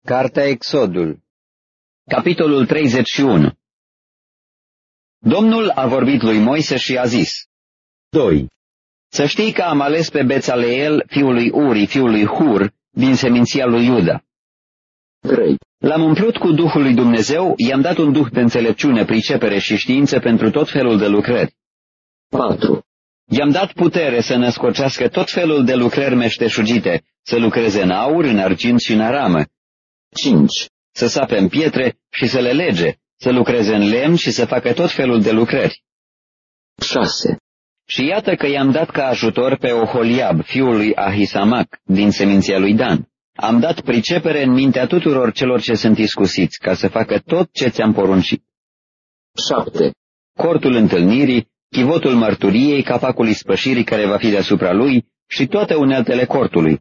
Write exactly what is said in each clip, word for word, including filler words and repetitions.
Cartea Exodul, capitolul treizeci și unu. Domnul a vorbit lui Moise și a zis: doi. Să știi că am ales pe Bețaleel, fiul lui Uri, fiul lui Hur, din seminția lui Iuda. trei. L-am umplut cu Duhul lui Dumnezeu, i-am dat un duh de înțelepciune, pricepere și știință pentru tot felul de lucrări. patru. I-am dat putere să născocească tot felul de lucrări meșteșugite, să lucreze în aur, în argint și în aramă. cinci. Să sape în pietre și să le lege, să lucreze în lemn și să facă tot felul de lucrări. șase. Și iată că i-am dat ca ajutor pe Oholiab, fiul lui Ahisamac, din seminția lui Dan. Am dat pricepere în mintea tuturor celor ce sunt iscusiți, ca să facă tot ce ți-am poruncit. șapte. Cortul întâlnirii, chivotul mărturiei, capacul ispășirii care va fi deasupra lui și toate uneltele cortului.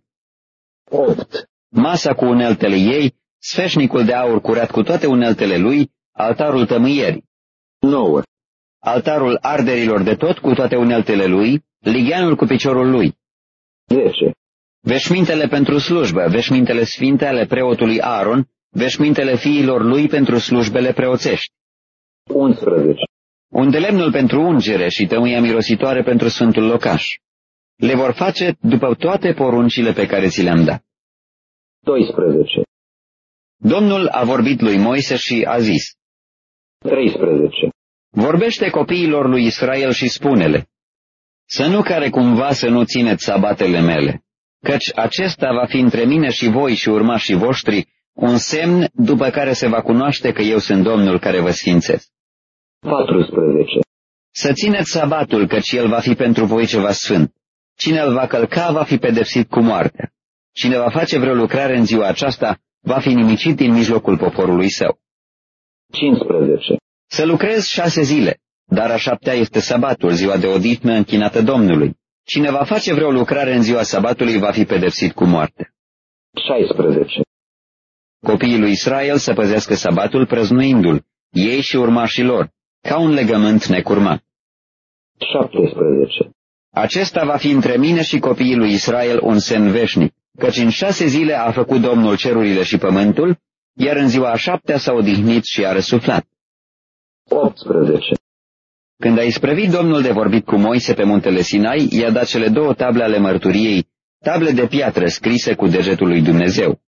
opt. Masa cu uneltele ei, sfeșnicul de aur curat cu toate uneltele lui, altarul tămâierii. nouă. Altarul arderilor de tot cu toate uneltele lui, ligheanul cu piciorul lui. zece. Veșmintele pentru slujbă, veșmintele sfinte ale preotului Aaron, veșmintele fiilor lui pentru slujbele preoțești. unsprezece. Un de lemnul pentru ungere și tămâia mirositoare pentru sfântul locaș. Le vor face după toate poruncile pe care ți le-am dat. doisprezece. Domnul a vorbit lui Moise și a zis: treisprezece. vorbește copiilor lui Israel și spune-le: să nu care cumva să nu țineți sabatele mele, căci acesta va fi între mine și voi și urmașii voștri un semn după care se va cunoaște că eu sunt Domnul care vă sfințesc. paisprezece. Să țineți sabatul, căci el va fi pentru voi ceva sfânt. Cine îl va călca va fi pedepsit cu moartea. Cine va face vreo lucrare în ziua aceasta va fi nimicit din mijlocul poporului său. cincisprezece. Să lucrezi șase zile, dar a șaptea este sabatul, ziua de odihnă închinată Domnului. Cine va face vreo lucrare în ziua sabatului va fi pedepsit cu moarte. șaisprezece. Copiii lui Israel să păzească sabatul prăznuindu-l, ei și urmașii lor, ca un legământ necurmat. șaptesprezece. Acesta va fi între mine și copiii lui Israel un semn veșnic, căci în șase zile a făcut Domnul cerurile și pământul, iar în ziua a șaptea s-a odihnit și a răsuflat. optsprezece. Când a isprăvit Domnul de vorbit cu Moise pe muntele Sinai, i-a dat cele două table ale mărturiei, table de piatră scrise cu degetul lui Dumnezeu.